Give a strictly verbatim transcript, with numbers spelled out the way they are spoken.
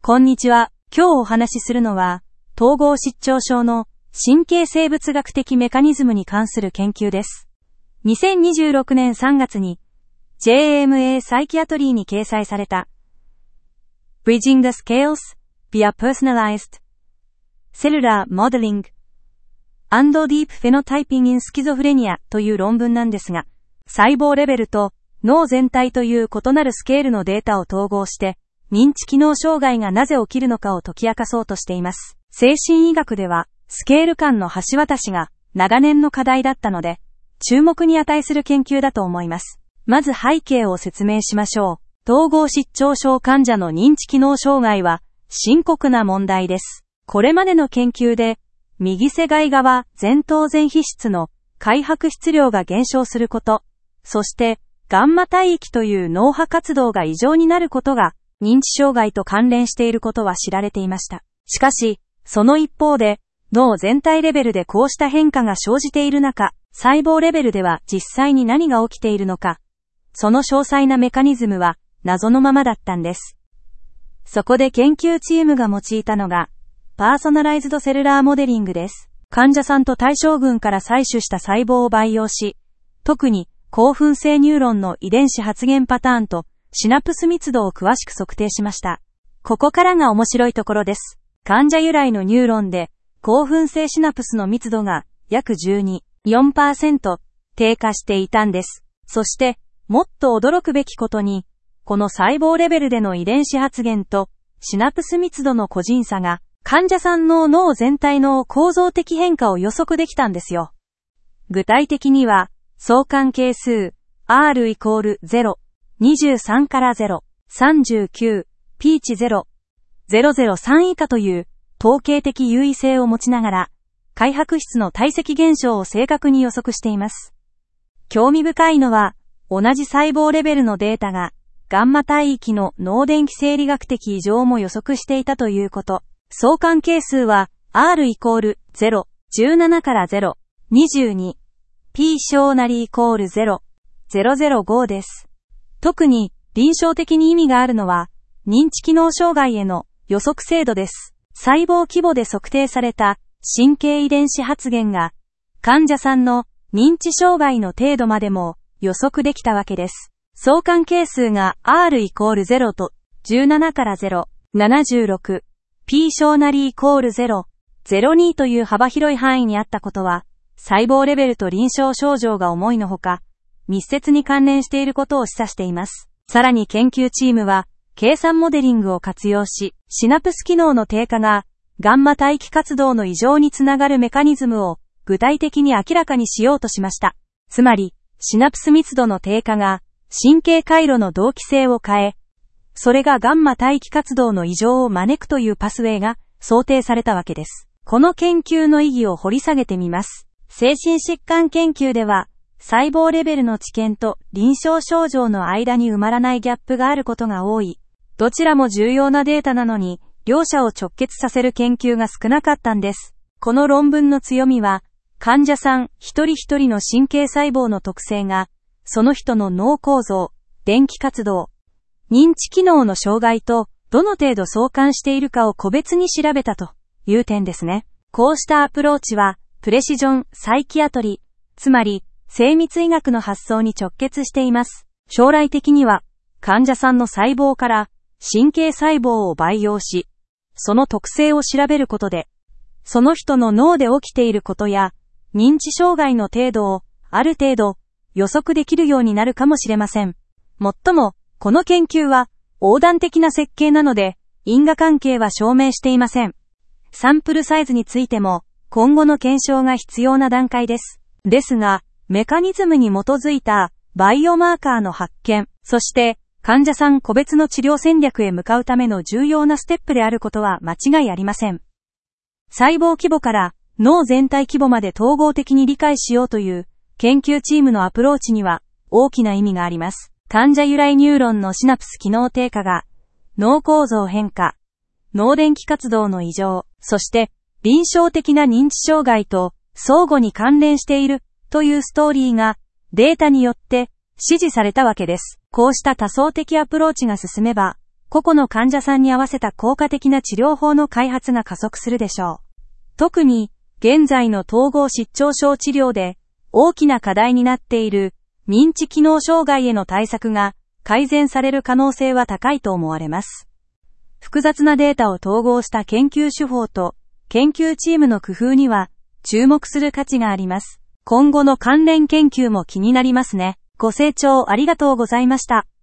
こんにちは。今日お話しするのは、統合失調症の神経生物学的メカニズムに関する研究です。にせんにじゅうろくねんさんがつに ジェーエーエムエー サイキアトリーに掲載された Bridging the Scales via Personalized Cellular Modeling and Deep Phenotyping in Schizophrenia という論文なんですが、細胞レベルと脳全体という異なるスケールのデータを統合して、認知機能障害がなぜ起きるのかを解き明かそうとしています。精神医学では、スケール間の橋渡しが長年の課題だったので、注目に値する研究だと思います。まず背景を説明しましょう。統合失調症患者の認知機能障害は深刻な問題です。これまでの研究で、右背外側前頭前皮質の開白質量が減少すること、そしてガンマ帯域という脳波活動が異常になることが、認知障害と関連していることは知られていました。しかし、その一方で、脳全体レベルでこうした変化が生じている中、細胞レベルでは実際に何が起きているのか、その詳細なメカニズムは謎のままだったんです。そこで研究チームが用いたのが、パーソナライズドセルラーモデリングです。患者さんと対象群から採取した細胞を培養し、特に興奮性ニューロンの遺伝子発現パターンと、シナプス密度を詳しく測定しました。ここからが面白いところです。患者由来のニューロンで、興奮性シナプスの密度が約じゅうに、よんパーセント 低下していたんです。そして、もっと驚くべきことに、この細胞レベルでの遺伝子発現とシナプス密度の個人差が、患者さんの脳全体の構造的変化を予測できたんですよ。具体的には、相関係数 R イコールゼロ。にじゅうさんからゼロ、さんじゅうきゅう、P 値ゼロ、ゼロゼロさん以下という統計的優位性を持ちながら、開白質の堆積現象を正確に予測しています。興味深いのは、同じ細胞レベルのデータが、ガンマ帯域の脳電気生理学的異常も予測していたということ。相関係数は R イコールゼロ、じゅうななからゼロ、にじゅうに、P 小なりイコールゼロ、ゼロゼロごです。特に臨床的に意味があるのは認知機能障害への予測精度です。細胞規模で測定された神経遺伝子発現が患者さんの認知障害の程度までも予測できたわけです。相関係数が R イコールゼロとじゅうななからゼロ、ななじゅうろく、P 小なりイコールゼロ、ゼロにという幅広い範囲にあったことは細胞レベルと臨床症状が重いのほか密接に関連していることを示唆しています。さらに研究チームは、計算モデリングを活用し、シナプス機能の低下が、ガンマ帯域活動の異常につながるメカニズムを具体的に明らかにしようとしました。つまり、シナプス密度の低下が、神経回路の同期性を変え、それがガンマ帯域活動の異常を招くというパスウェイが想定されたわけです。この研究の意義を掘り下げてみます。精神疾患研究では、細胞レベルの知見と臨床症状の間に埋まらないギャップがあることが多い。どちらも重要なデータなのに、両者を直結させる研究が少なかったんです。この論文の強みは、患者さん一人一人の神経細胞の特性が、その人の脳構造、電気活動、認知機能の障害とどの程度相関しているかを個別に調べたという点ですね。こうしたアプローチは、プレシジョンサイキアトリー、つまり、精密医学の発想に直結しています。将来的には、患者さんの細胞から神経細胞を培養し、その特性を調べることで、その人の脳で起きていることや、認知障害の程度をある程度予測できるようになるかもしれません。もっとも、この研究は横断的な設計なので、因果関係は証明していません。サンプルサイズについても、今後の検証が必要な段階です。ですが、メカニズムに基づいたバイオマーカーの発見、そして患者さん個別の治療戦略へ向かうための重要なステップであることは間違いありません。細胞規模から脳全体規模まで統合的に理解しようという研究チームのアプローチには大きな意味があります。患者由来ニューロンのシナプス機能低下が脳構造変化、脳電気活動の異常、そして臨床的な認知障害と相互に関連しているというストーリーがデータによって支持されたわけです。こうした多層的アプローチが進めば、 個々の患者さんに合わせた効果的な治療法の開発が加速するでしょう。特に、現在の統合失調症治療で大きな課題になっている認知機能障害への対策が改善される可能性は高いと思われます。複雑なデータを統合した研究手法と研究チームの工夫には注目する価値があります。今後の関連研究も気になりますね。ご清聴ありがとうございました。